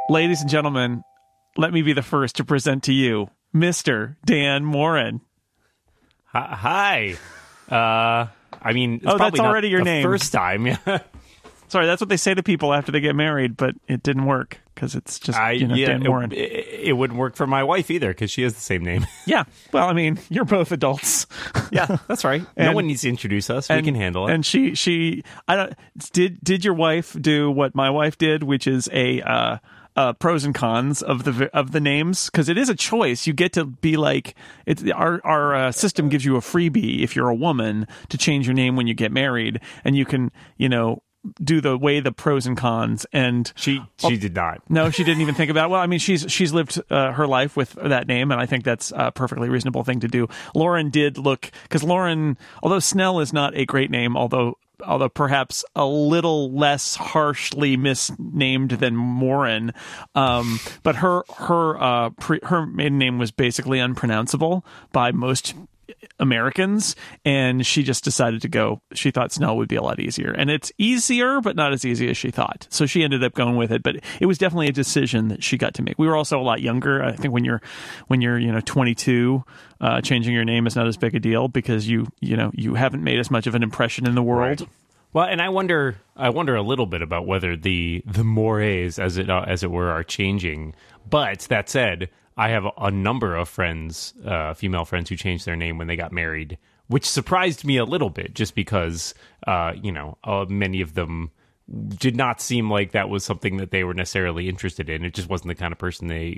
Ladies and gentlemen, let me be the first to present to you Mr. Dan Moren. Hi. I mean, it's that's already your the name. First time. Sorry, that's what they say to people after they get married, but it didn't work because it's just Dan Moren. It wouldn't work for my wife either because she has the same name. Yeah. Well, I mean, you're both adults. Yeah, that's right. No one needs to introduce us. We can handle it. And did your wife do what my wife did, which is a pros and cons of the names, because it is a choice. You get to be like, our system gives you a freebie if you're a woman to change your name when you get married, and you can do the pros and cons. And she did not. No, she didn't even think about it. Well, I mean, she's lived her life with that name, and I think that's a perfectly reasonable thing to do. Lauren did look, because Lauren, although Snell is not a great name, although perhaps a little less harshly misnamed than Morin, but her maiden name was basically unpronounceable by most Americans, and she just decided to go. She thought Snell would be a lot easier, and it's easier, but not as easy as she thought. So she ended up going with it, but it was definitely a decision that she got to make. We were also a lot younger. I think when you're 22, changing your name is not as big a deal because you haven't made as much of an impression in the world. Right. Well, and I wonder a little bit about whether the mores, as it were, are changing. But that said, I have a number of friends, female friends, who changed their name when they got married, which surprised me a little bit, just because many of them did not seem like that was something that they were necessarily interested in. It just wasn't the kind of person they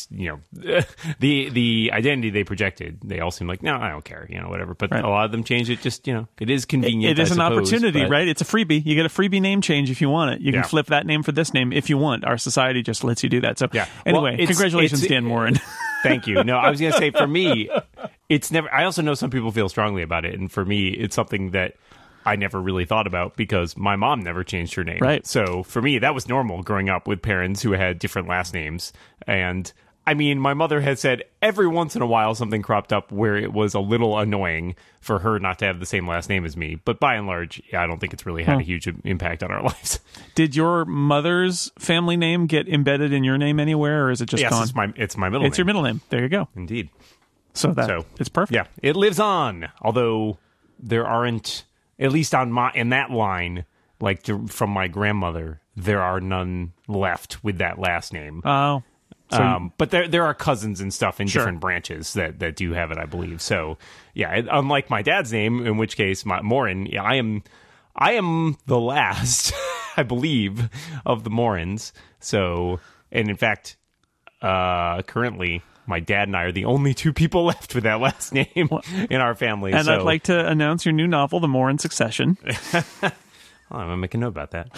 the identity they projected. They all seemed like, no, I don't care, whatever. But right. A lot of them changed it. Just it is convenient. It is an opportunity, right? It's a freebie. You get a freebie name change if you want it. You can flip that name for this name if you want. Our society just lets you do that. So anyway, congratulations, Dan Moren. Thank you. No, I was going to say, for me, it's never. I also know some people feel strongly about it, and for me, it's something that I never really thought about because my mom never changed her name. Right. So for me, that was normal growing up with parents who had different last names. And I mean, my mother had said every once in a while something cropped up where it was a little annoying for her not to have the same last name as me. But by and large, I don't think it's really had a huge impact on our lives. Did your mother's family name get embedded in your name anywhere, or is it just gone? It's my middle name. It's your middle name. There you go. Indeed. So it's perfect. Yeah, it lives on. Although there aren't, at least in that line, like from my grandmother, there are none left with that last name. Oh. But there are cousins and stuff in different branches that do have it, I believe. So, yeah, unlike my dad's name, in which case, Morin, I am the last, I believe, of the Morins. So, and in fact, currently, my dad and I are the only two people left with that last name in our family. And I'd like to announce your new novel, The Morin Succession. I'm going to make a note about that.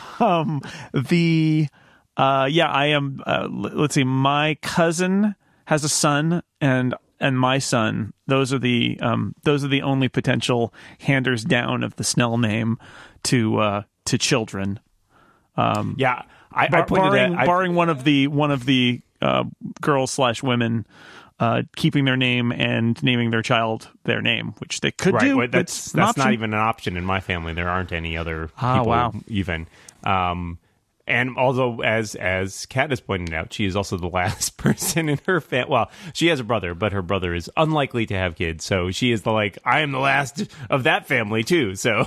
I am. Let's see. My cousin has a son, and my son. Those are the only potential handers down of the Snell name to children. I barring one of the girls/women keeping their name and naming their child their name, which they could do. Right, that's not even an option in my family. There aren't any other people even. And although, as Kat has pointed out, she is also the last person in her family. Well, she has a brother, but her brother is unlikely to have kids. So she is I am the last of that family too. So,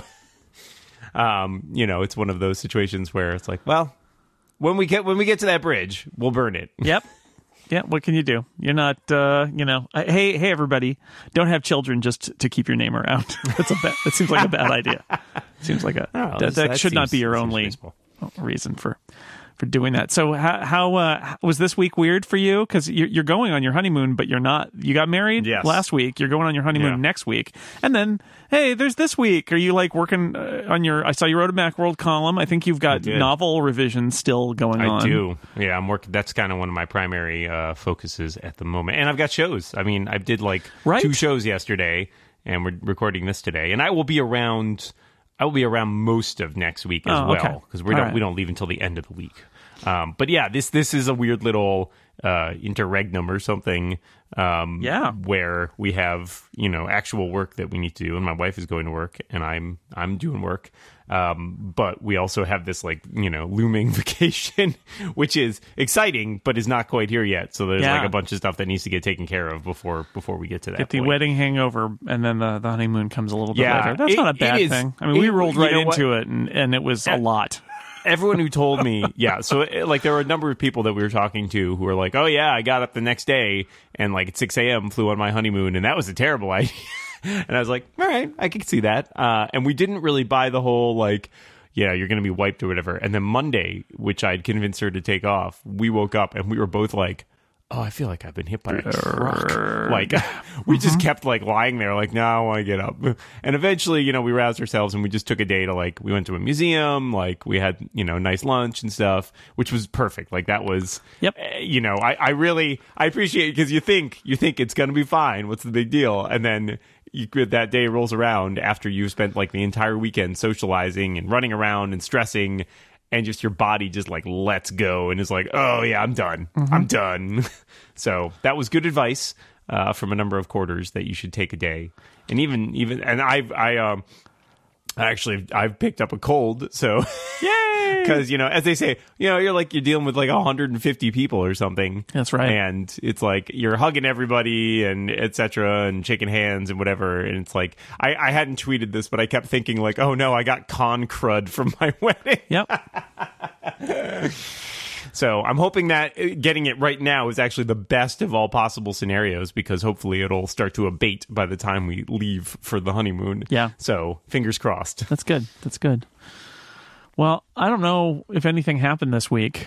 it's one of those situations where it's like, well, when we get to that bridge, we'll burn it. Yep. Yeah. What can you do? You're not, hey, everybody, don't have children just to keep your name around. That seems like a bad idea. Seems like that should not be your only reason for doing that. So how was this week weird for you? Because you're going on your honeymoon, but you're not. You got married last week. You're going on your honeymoon next week, and then hey, there's this week. Are you working on your? I saw you wrote a Macworld column. I think you've got novel revisions still going on. I do. Yeah, I'm working. That's kind of one of my primary focuses at the moment, and I've got shows. I mean, I did 2 shows yesterday, and we're recording this today, and I will be around. I will be around most of next week as well, because we don't leave until the end of the week. But yeah, this is a weird little interregnum or something. Where we have actual work that we need to do, and my wife is going to work, and I'm doing work. But we also have this like, looming vacation, which is exciting, but is not quite here yet. So there's like a bunch of stuff that needs to get taken care of before we get to that. Get the point. wedding hangover, and then the honeymoon comes a little bit later. That's not a bad thing. I mean, we rolled right into it, and it was a lot. Everyone who told me, so like there were a number of people that we were talking to who were like, oh yeah, I got up the next day and like at 6 a.m. flew on my honeymoon, and that was a terrible idea. And I was like, all right, I can see that. And we didn't really buy the whole like, you're going to be wiped or whatever. And then Monday, which I'd convinced her to take off, we woke up and we were both like, oh, I feel like I've been hit by a truck. Like, we just kept like lying there, like, no, I want to get up. And eventually, we roused ourselves and we just took a day to like, we went to a museum, like we had, nice lunch and stuff, which was perfect. Like that was, I appreciate it because you think it's going to be fine. What's the big deal? And then that day rolls around after you've spent like the entire weekend socializing and running around and stressing, and just your body just like lets go and is like, oh yeah, I'm done. I'm done. So that was good advice from a number of quarters that you should take a day. And even and I've picked up a cold, so yay! Because as they say, you're dealing with like 150 people or something. That's right. And it's like you're hugging everybody and etc. and shaking hands and whatever. And it's like I hadn't tweeted this, but I kept thinking like, oh no, I got con crud from my wedding. Yep. So I'm hoping that getting it right now is actually the best of all possible scenarios, because hopefully it'll start to abate by the time we leave for the honeymoon. Yeah. So fingers crossed. That's good. That's good. Well, I don't know if anything happened this week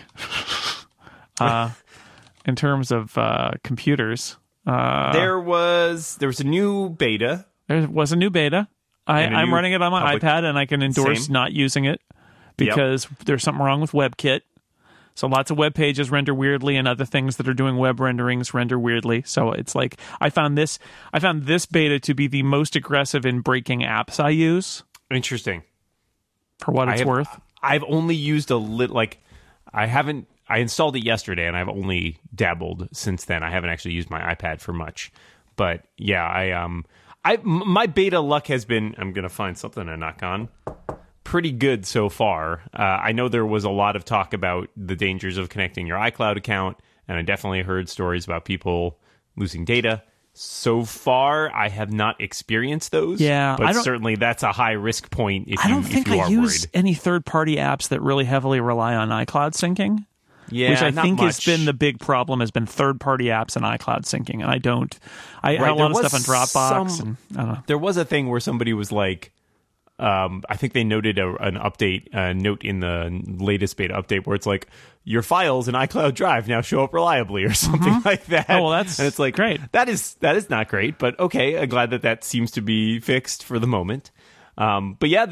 in terms of computers. There was a new beta. There was a new beta. I'm running it on my iPad, and I can endorse not using it because there's something wrong with WebKit. So lots of web pages render weirdly, and other things that are doing web renderings render weirdly. So it's like I found this beta to be the most aggressive in breaking apps I use. Interesting. For what it's worth. I've only used a little. Like I installed it yesterday, and I've only dabbled since then. I haven't actually used my iPad for much. But yeah, my beta luck has been. I'm gonna find something to knock on. Pretty good so far. I know there was a lot of talk about the dangers of connecting your iCloud account, and I definitely heard stories about people losing data. So far, I have not experienced those. Yeah, but certainly that's a high risk point. I don't think I use any third-party apps that really heavily rely on iCloud syncing. Yeah, which I think has been the big problem, has been third-party apps and iCloud syncing, and I don't. I have a lot of stuff on Dropbox, and I don't know. There was a thing where somebody was like, I think they noted an update note in the latest beta update where it's like, your files in iCloud Drive now show up reliably or something like that. Oh, well, that's and it's like, great. That is not great, but okay. I'm glad that seems to be fixed for the moment. But yeah,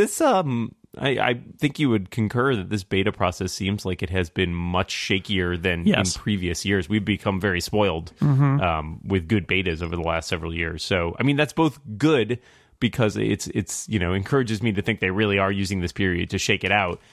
I think you would concur that this beta process seems like it has been much shakier than in previous years. We've become very spoiled with good betas over the last several years. So, I mean, that's both good, because it's encourages me to think they really are using this period to shake it out.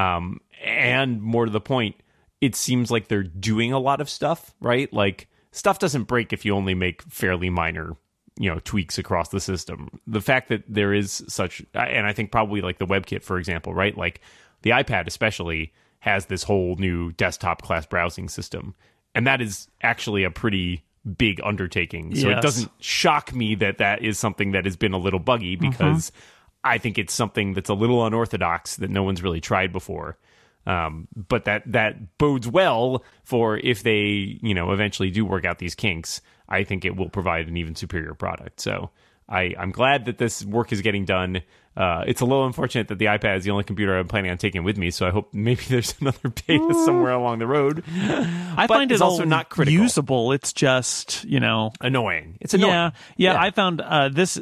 And more to the point, it seems like they're doing a lot of stuff, right? Like, stuff doesn't break if you only make fairly minor, tweaks across the system. The fact that there is such, and I think probably like the WebKit, for example, right? Like the iPad especially has this whole new desktop class browsing system. And that is actually a pretty big undertaking. So it doesn't shock me that is something that has been a little buggy, because I think it's something that's a little unorthodox that no one's really tried before. But that bodes well for if they, eventually do work out these kinks. I think it will provide an even superior product. So I'm glad that this work is getting done. It's a little unfortunate that the iPad is the only computer I'm planning on taking with me, so I hope maybe there's another beta somewhere along the road. I find it also not critical. Usable. It's just, annoying. It's annoying. Yeah. I found this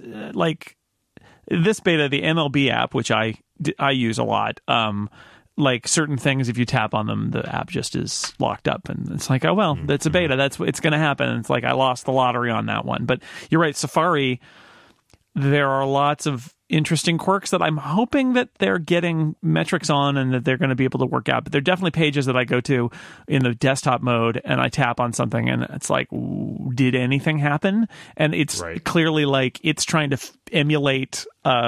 this beta, the MLB app, which I use a lot. Like certain things, if you tap on them, the app just is locked up, and it's like, oh well, that's a beta. It's going to happen. And it's like I lost the lottery on that one. But you're right, Safari. There are lots of interesting quirks that I'm hoping that they're getting metrics on, and that they're going to be able to work out. But there are definitely pages that I go to in the desktop mode, and I tap on something, and it's like, did anything happen? And it's clearly like it's trying to emulate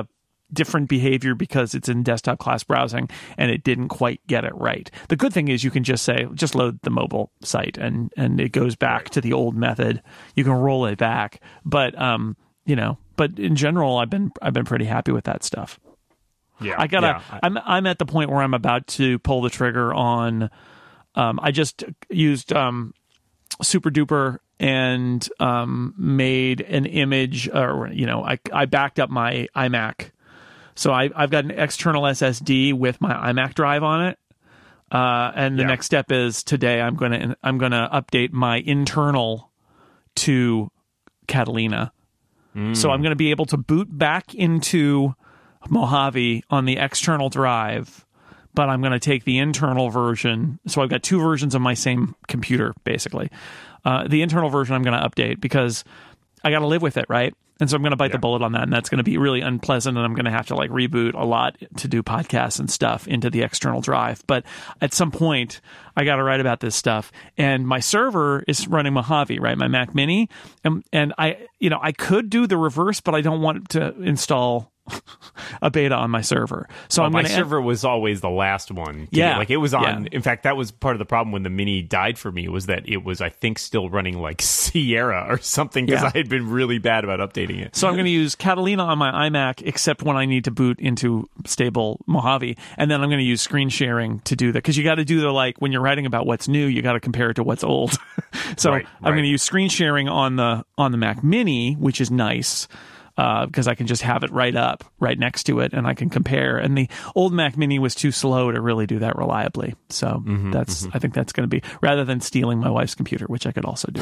different behavior because it's in desktop class browsing and it didn't quite get it right. The good thing is you can just say, just load the mobile site and it goes back to the old method. You can roll it back. But, but in general, I've been pretty happy with that stuff. Yeah. I'm at the point where I'm about to pull the trigger on, I just used, Super Duper and made an image, I backed up my iMac. So I've got an external SSD with my iMac drive on it. And the next step is today I'm going to update my internal to Catalina. So I'm going to be able to boot back into Mojave on the external drive, but I'm going to take the internal version. So I've got two versions of my same computer, basically. The internal version I'm going to update because I got to live with it, right? And so I'm going to bite the bullet on that, and that's going to be really unpleasant, and I'm going to have to reboot a lot to do podcasts and stuff into the external drive. But at some point, I got to write about this stuff, and my server is running Mojave, right? My Mac Mini, and I could do the reverse, but I don't want to install a beta on my server. So my server was always the last one. It was on. In fact, that was part of the problem when the Mini died for me, was that it was, I think, still running Sierra or something because I had been really bad about updating it. So I'm going to use Catalina on my iMac, except when I need to boot into stable Mojave, and then I'm going to use screen sharing to do that, because you got to do when you're writing about what's new, you got to compare it to what's old. So I'm going to use screen sharing on the Mac Mini, which is nice. Because I can just have it right next to it, and I can compare. And the old Mac Mini was too slow to really do that reliably. So I think that's going to be, rather than stealing my wife's computer, which I could also do.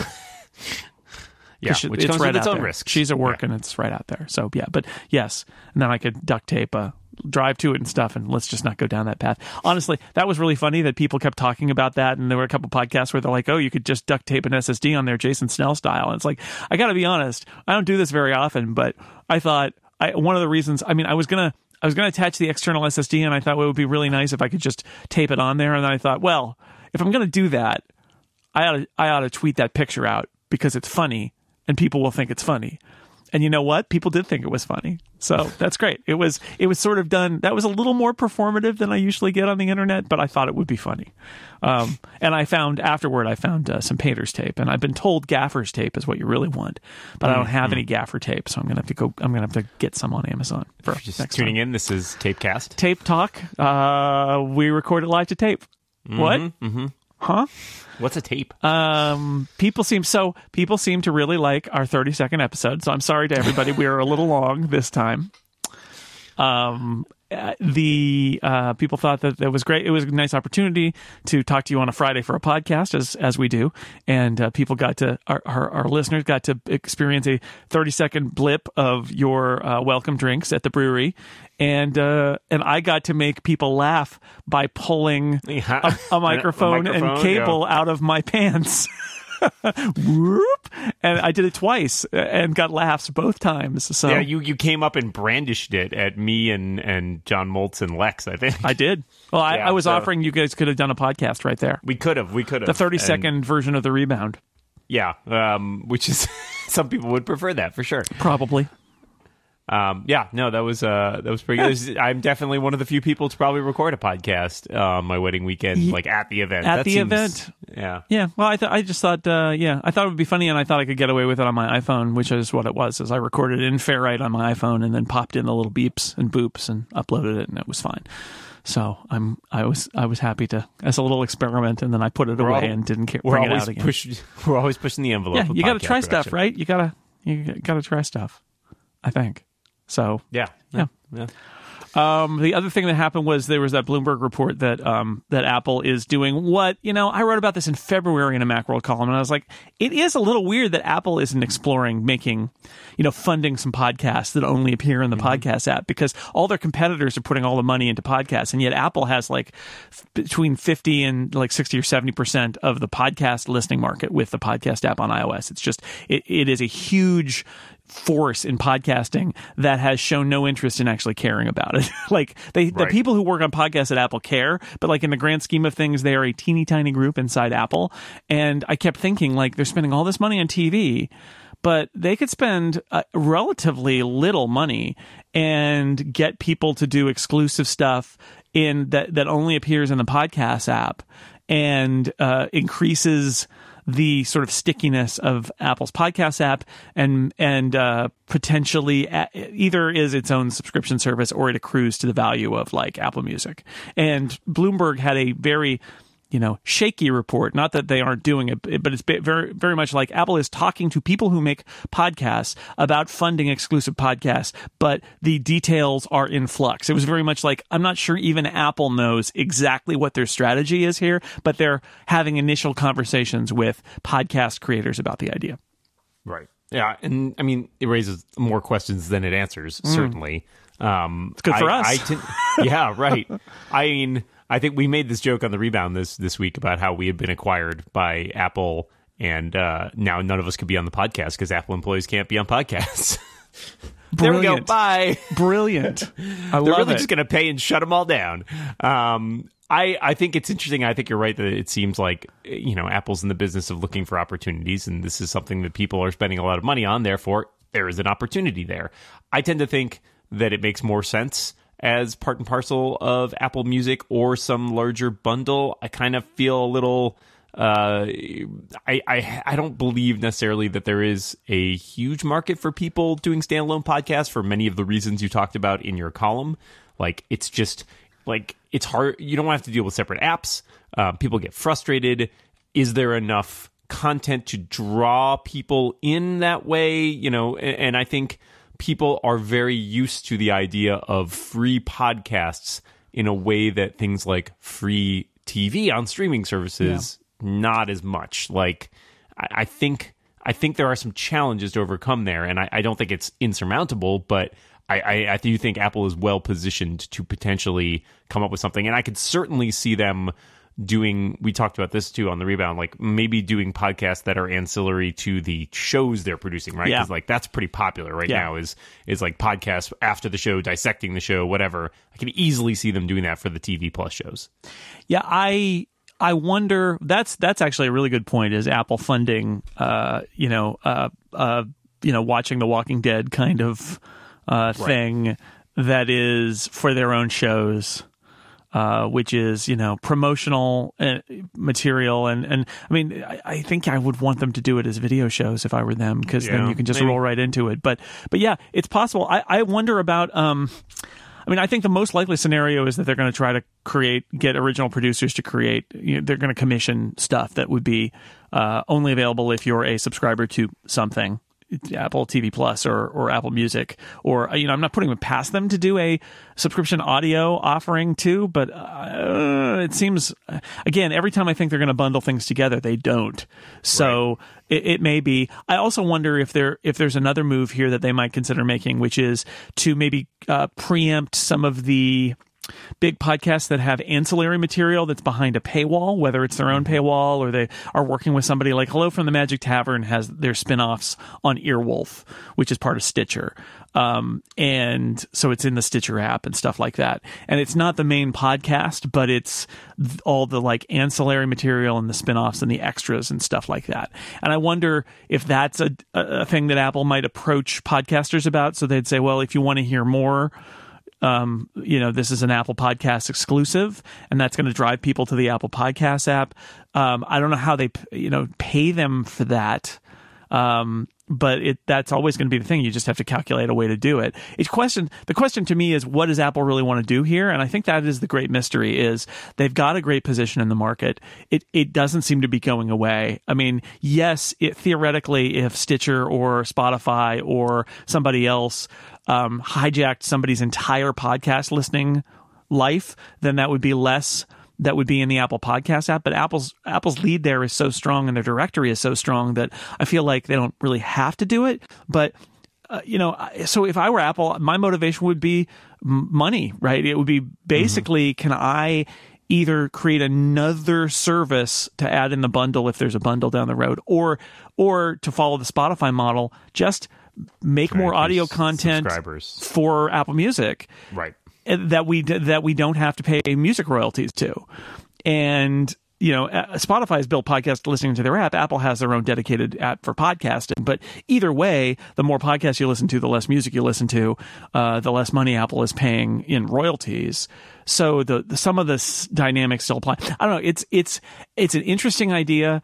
Which comes with its own risks. She's at work and it's right out there. So but yes, and then I could duct tape a drive to it and stuff, and let's just not go down that path. Honestly, that was really funny that people kept talking about that, and there were a couple podcasts where they're like, oh, you could just duct tape an SSD on there Jason Snell style. And it's like, I gotta be honest, I don't do this very often, but I thought one of the reasons, I was gonna attach the external SSD, and I thought it would be really nice if I could just tape it on there, and then I thought, well, if I'm gonna do that, I ought to tweet that picture out because it's funny and people will think it's funny. And you know what? People did think it was funny. So that's great. It was sort of done. That was a little more performative than I usually get on the internet, but I thought it would be funny. And I found some painter's tape, and I've been told gaffer's tape is what you really want, but I don't have any gaffer tape. So I'm going to have to get some on Amazon for just next tuning time. in. This is Tapecast. Tape Talk. We record it live to tape. What? Mm-hmm. Huh? What's a tape? People seem to really like our 30-second episode. So I'm sorry to everybody. We are a little long this time. People thought that it was great. It was a nice opportunity to talk to you on a Friday for a podcast, as we do, and people got to our listeners got to experience a 30-second blip of your welcome drinks at the brewery, and I got to make people laugh by pulling a microphone and cable out of my pants. Whoop. And I did it twice and got laughs both times. So yeah, you came up and brandished it at me and John Moltz and Lex, I think. I did. Well, I was offering you guys could have done a podcast right there. We could have. The 30-second version of The Rebound. Yeah, which is some people would prefer that for sure. Probably. That was pretty good. I'm definitely one of the few people to probably record a podcast my wedding weekend, at the event. Event. Yeah. Yeah. Well, I just thought, I thought it would be funny, and I thought I could get away with it on my iPhone, which is what it was. Is I recorded it in Ferrite on my iPhone, and then popped in the little beeps and boops and uploaded it, and it was fine. So I was happy to, as a little experiment, and then I put it away and didn't care. Bring it out again. We're always pushing the envelope. Yeah, you got to try stuff, right? You got to try stuff, I think. So yeah. The other thing that happened was there was that Bloomberg report that that Apple is doing what, I wrote about this in February in a Macworld column, and I was like, it is a little weird that Apple isn't exploring making, funding some podcasts that only appear in the podcast app, because all their competitors are putting all the money into podcasts, and yet Apple has between 50 and 60 or 70% of the podcast listening market with the podcast app on iOS. It's just, it is a huge force in podcasting that has shown no interest in actually caring about it. The people who work on podcasts at Apple care, but in the grand scheme of things, they are a teeny tiny group inside Apple. And I kept thinking, they're spending all this money on TV, but they could spend relatively little money and get people to do exclusive stuff in that only appears in the podcast app, and increases the sort of stickiness of Apple's podcast app, and potentially either is its own subscription service, or it accrues to the value of like Apple Music. And Bloomberg had a very shaky report. Not that they aren't doing it, but it's very, very much like Apple is talking to people who make podcasts about funding exclusive podcasts, but the details are in flux. It was very much like, I'm not sure even Apple knows exactly what their strategy is here, but they're having initial conversations with podcast creators about the idea. Right. Yeah. And I mean, it raises more questions than it answers, certainly. It's good for us. Yeah, right. I mean, I think we made this joke on the Rebound this week about how we had been acquired by Apple, and now none of us could be on the podcast because Apple employees can't be on podcasts. There we go. Bye. Brilliant. They're really just going to pay and shut them all down. I think it's interesting. I think you're right that it seems like Apple's in the business of looking for opportunities, and this is something that people are spending a lot of money on. Therefore, there is an opportunity there. I tend to think that it makes more sense as part and parcel of Apple Music or some larger bundle. I kind of feel a little I don't believe necessarily that there is a huge market for people doing standalone podcasts for many of the reasons you talked about in your column. Like, it's just like, it's hard. You don't have to deal with separate apps. People get frustrated. Is there enough content to draw people in that way? And I think people are very used to the idea of free podcasts in a way that things like free TV on streaming services, not as much. Like, I think there are some challenges to overcome there, and I don't think it's insurmountable, but I do think Apple is well positioned to potentially come up with something. And I could certainly see them doing, we talked about this too on the Rebound, like maybe doing podcasts that are ancillary to the shows they're producing, right? Because like that's pretty popular right now is like podcasts after the show, dissecting the show, whatever. I can easily see them doing that for the TV Plus shows. Yeah, I wonder, that's actually a really good point, is Apple funding watching The Walking Dead kind of thing that is for their own shows. Which is, promotional material. And I mean, I think I would want them to do it as video shows if I were them, because then you can just roll right into it. But yeah, it's possible. I wonder about, I think the most likely scenario is that they're going to try to get original producers to create, they're going to commission stuff that would be only available if you're a subscriber to something. Apple TV Plus or Apple Music, or I'm not putting it past them to do a subscription audio offering too, but it seems, again, every time I think they're going to bundle things together, they don't. So it may be. I also wonder if there's another move here that they might consider making, which is to maybe preempt some of the big podcasts that have ancillary material that's behind a paywall, whether it's their own paywall or they are working with somebody like Hello from the Magic Tavern has their spinoffs on Earwolf, which is part of Stitcher. And so it's in the Stitcher app and stuff like that. And it's not the main podcast, but it's all the like ancillary material and the spinoffs and the extras and stuff like that. And I wonder if that's a thing that Apple might approach podcasters about. So they'd say, well, if you want to hear more, this is an Apple Podcast exclusive, and that's going to drive people to the Apple Podcast app. I don't know how they, pay them for that. But that's always going to be the thing. You just have to calculate a way to do it. The question to me is, what does Apple really want to do here? And I think that is the great mystery, is they've got a great position in the market. It doesn't seem to be going away. I mean, yes, theoretically, if Stitcher or Spotify or somebody else hijacked somebody's entire podcast listening life, then that would be less. That would be in the Apple Podcast app, but Apple's lead there is so strong and their directory is so strong that I feel like they don't really have to do it. But so if I were Apple, my motivation would be money, right? It would be basically, can I either create another service to add in the bundle if there's a bundle down the road, or to follow the Spotify model, just make more audio content for Apple Music, right? That we don't have to pay music royalties to. And Spotify has built podcast listening to their app. Apple has their own dedicated app for podcasting. But either way, the more podcasts you listen to, the less music you listen to, the less money Apple is paying in royalties. So some of this dynamics still apply. I don't know. It's an interesting idea.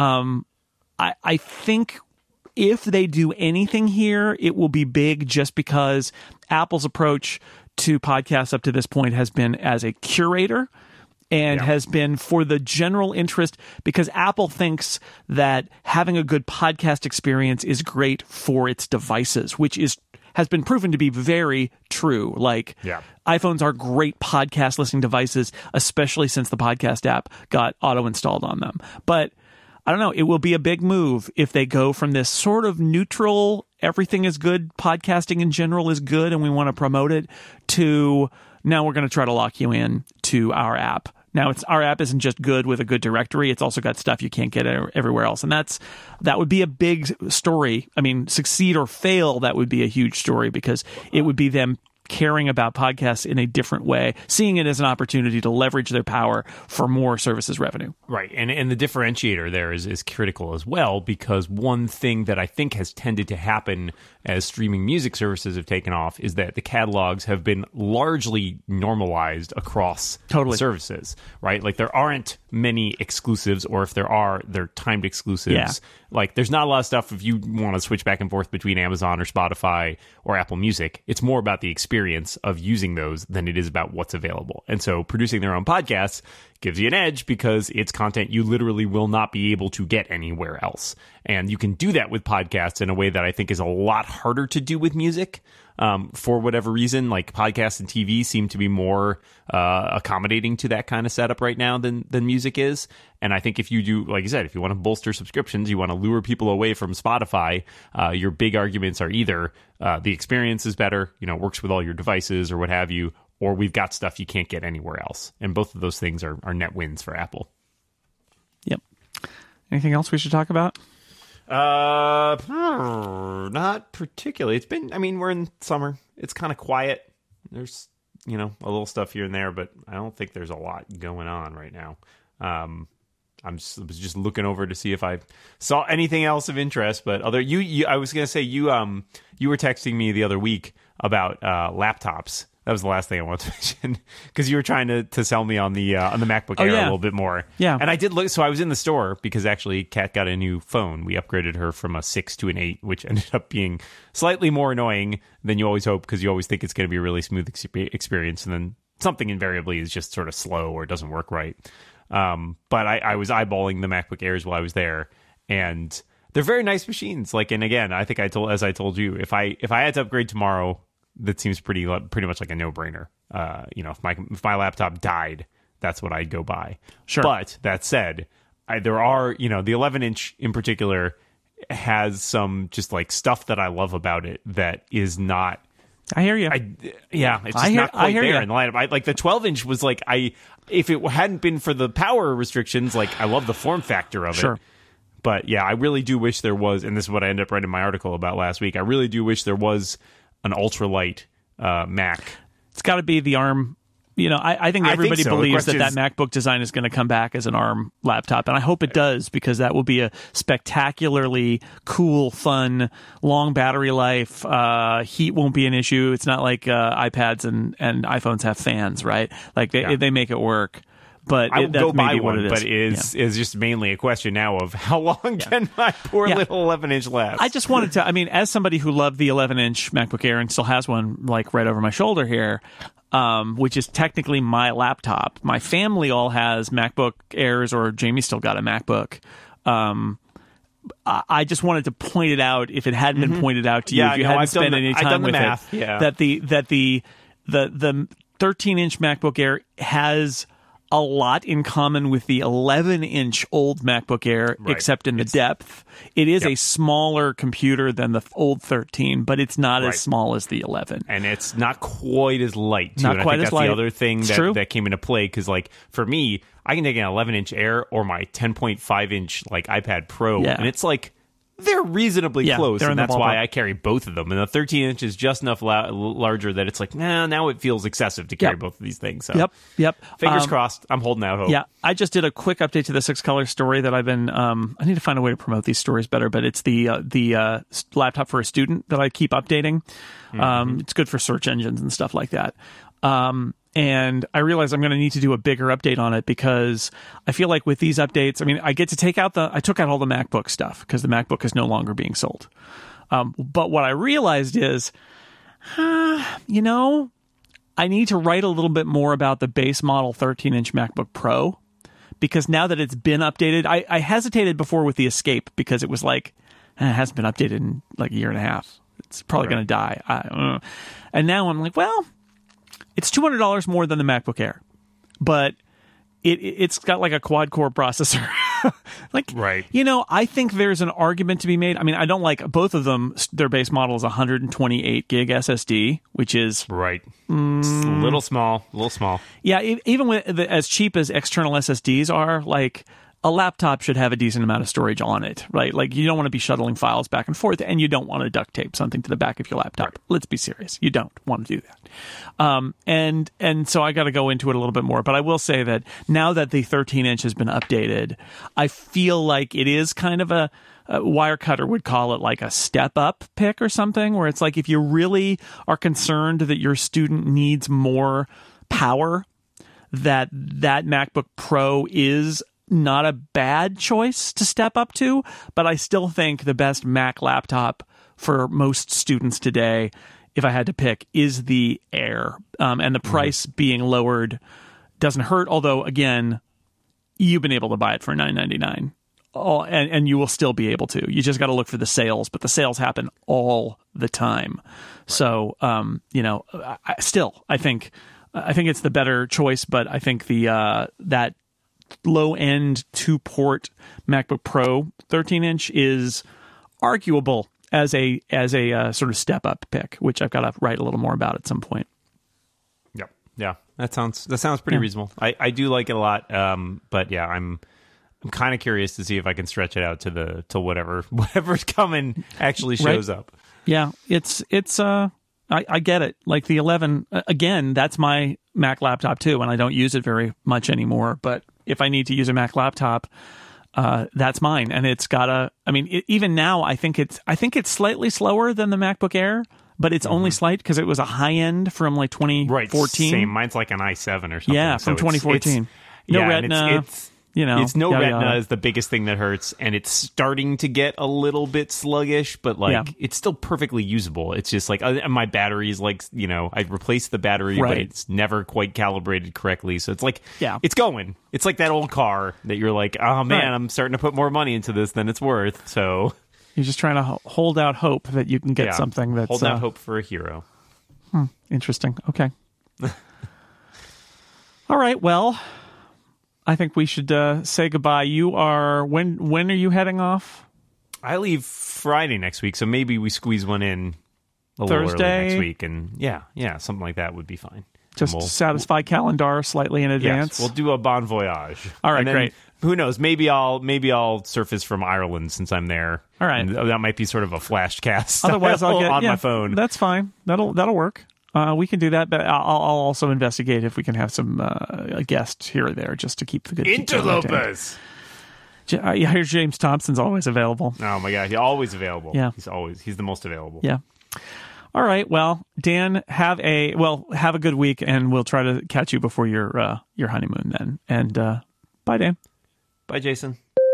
I think if they do anything here, it will be big just because Apple's approach to podcasts up to this point has been as a curator and has been for the general interest, because Apple thinks that having a good podcast experience is great for its devices, which has been proven to be very true. Like, iPhones are great podcast listening devices, especially since the podcast app got auto-installed on them. But I don't know, it will be a big move if they go from this sort of neutral, everything is good, podcasting in general is good, and we want to promote it, to now we're going to try to lock you in to our app. Now, our app isn't just good with a good directory. It's also got stuff you can't get everywhere else. And that would be a big story. I mean, succeed or fail, that would be a huge story, because it would be them caring about podcasts in a different way, seeing it as an opportunity to leverage their power for more services revenue. Right. And the differentiator there is critical as well, because one thing that I think has tended to happen as streaming music services have taken off is that the catalogs have been largely normalized across services, right? Like, there aren't many exclusives, or if there are, they're timed exclusives. Yeah. Like, there's not a lot of stuff if you want to switch back and forth between Amazon or Spotify or Apple Music. It's more about the experience of using those than it is about what's available. And so producing their own podcasts gives you an edge, because it's content you literally will not be able to get anywhere else. And you can do that with podcasts in a way that I think is a lot harder to do with music. For whatever reason, like, podcasts and TV seem to be more accommodating to that kind of setup right now than music is. And I think if you do, like you said, if you want to bolster subscriptions, you want to lure people away from Spotify, your big arguments are either the experience is better, works with all your devices or what have you, or we've got stuff you can't get anywhere else. And both of those things are net wins for Apple. Yep. Anything else we should talk about? Not particularly. We're in summer. It's kind of quiet. There's, a little stuff here and there, but I don't think there's a lot going on right now. I was just looking over to see if I saw anything else of interest, but I was going to say, you were texting me the other week about laptops. That was the last thing I wanted to mention, because you were trying to sell me on the MacBook Air a little bit more. Yeah. And I did look. So I was in the store because actually Kat got a new phone. We upgraded her from a 6 to an 8, which ended up being slightly more annoying than you always hope, because you always think it's going to be a really smooth experience, and then something invariably is just sort of slow or doesn't work right. But I was eyeballing the MacBook Airs while I was there, and they're very nice machines. Like, and again, I think I told you, if I had to upgrade tomorrow, that seems pretty much like a no-brainer. If my laptop died, that's what I'd go buy. Sure. But that said, there are, the 11-inch in particular has some just like stuff that I love about it that is not. I hear you. It's just not quite there in the lineup. Like, the 12-inch was like, if it hadn't been for the power restrictions, like, I love the form factor of it. But yeah, I really do wish there was, and this is what I ended up writing my article about last week, I really do wish there was an ultralight Mac. It's got to be the ARM. I think everybody believes that MacBook design is going to come back as an ARM laptop, and I hope it does, because that will be a spectacularly cool, fun, long battery life. Heat won't be an issue. It's not like iPads and iPhones have fans, right? Like, they make it work. But I will go buy one, but it is just mainly a question now of how long can my poor little 11-inch last? I just wanted to, as somebody who loved the 11-inch MacBook Air and still has one, like, right over my shoulder here, which is technically my laptop. My family all has MacBook Airs, or Jamie's still got a MacBook. I just wanted to point it out, if it hadn't been pointed out to you, if you hadn't spent any time with it, that the 13-inch MacBook Air has a lot in common with the 11-inch old MacBook Air, except in the depth. It is a smaller computer than the old 13, but it's not as small as the 11. And it's not quite as light, too. Not quite as light. That's the other thing that came into play, because, like, for me, I can take an 11-inch Air or my 10.5-inch, like, iPad Pro, and it's like they're reasonably Yeah, close, they're in and the that's why ballpark. I carry both of them. And the 13-inch is just enough larger that it's like, now it feels excessive to carry Yep. both of these things. So Yep. fingers crossed. I'm holding out hope. Yeah, I just did a quick update to the Six Color story that I've been. I need to find a way to promote these stories better, but it's the laptop for a student that I keep updating. It's good for search engines and stuff like that. And I realize I'm going to need to do a bigger update on it because I feel like with these updates, I mean, I get to I took out all the MacBook stuff because the MacBook is no longer being sold. But what I realized is, I need to write a little bit more about the base model 13-inch MacBook Pro because now that it's been updated, I hesitated before with the Escape because it was like, it hasn't been updated in like a year and a half. It's probably going to die. And now I'm like, well, it's $200 more than the MacBook Air, but it's got like a quad-core processor. Right. I think there's an argument to be made. I mean, I don't like both of them. Their base model is 128 gig SSD, which is Right. It's a little small. yeah. Even with as cheap as external SSDs are, like a laptop should have a decent amount of storage on it, right? Like you don't want to be shuttling files back and forth, and you don't want to duct tape something to the back of your laptop. Right. Let's be serious. You don't want to do that. And so I got to go into it a little bit more. But I will say that now that the 13-inch has been updated, I feel like it is kind of a Wirecutter would call it like a step up pick or something, where it's like if you really are concerned that your student needs more power, that MacBook Pro is not a bad choice to step up to, but I still think the best Mac laptop for most students today, if I had to pick, is the Air. And the price being lowered doesn't hurt, although, again, you've been able to buy it for $9.99. And you will still be able to. You just got to look for the sales, but the sales happen all the time. Right. So, I think it's the better choice, but I think that low-end 2-port MacBook Pro 13-inch is arguable as a sort of step-up pick, which I've got to write a little more about at some point. Yep. Yeah. That sounds pretty reasonable. I do like it a lot. But yeah, I'm kind of curious to see if I can stretch it out to whatever's coming actually shows up. Yeah, it's I get it. Like the 11, again, that's my Mac laptop too, and I don't use it very much anymore. But if I need to use a Mac laptop, that's mine, and it's got even now, I think it's slightly slower than the MacBook Air, but it's only slight because it was a high end from like 2014. Right, same. Mine's like an i7 or something. Yeah, from 2014. No Retina. It's no yada, Retina yada. is the biggest thing that hurts, and it's starting to get a little bit sluggish, but it's still perfectly usable. It's just like my battery is like, I replaced the battery, right. but it's never quite calibrated correctly. So it's like, yeah. It's going. It's like that old car that you're like, oh man, right. I'm starting to put more money into this than it's worth. So you're just trying to hold out hope that you can get something that's hold out hope for a hero. Interesting. Okay. All right. Well, I think we should say goodbye. You are when are you heading off? I leave Friday next week, so maybe we squeeze one in a little early Thursday next week, and yeah, something like that would be fine. Just satisfy calendar slightly in advance. Yes, we'll do a bon voyage. All right, and then, great. Who knows? Maybe I'll surface from Ireland since I'm there. All right, and that might be sort of a flash cast. Otherwise, I'll get on my phone. That's fine. That'll work. We can do that, but I'll also investigate if we can have some guests here or there just to keep the good interlopers. I hear James Thompson's always available. Oh my God, he's always available. Yeah, he's the most available. Yeah. All right. Well, Dan, have a good week, and we'll try to catch you before your honeymoon then. And bye, Dan. Bye, Jason.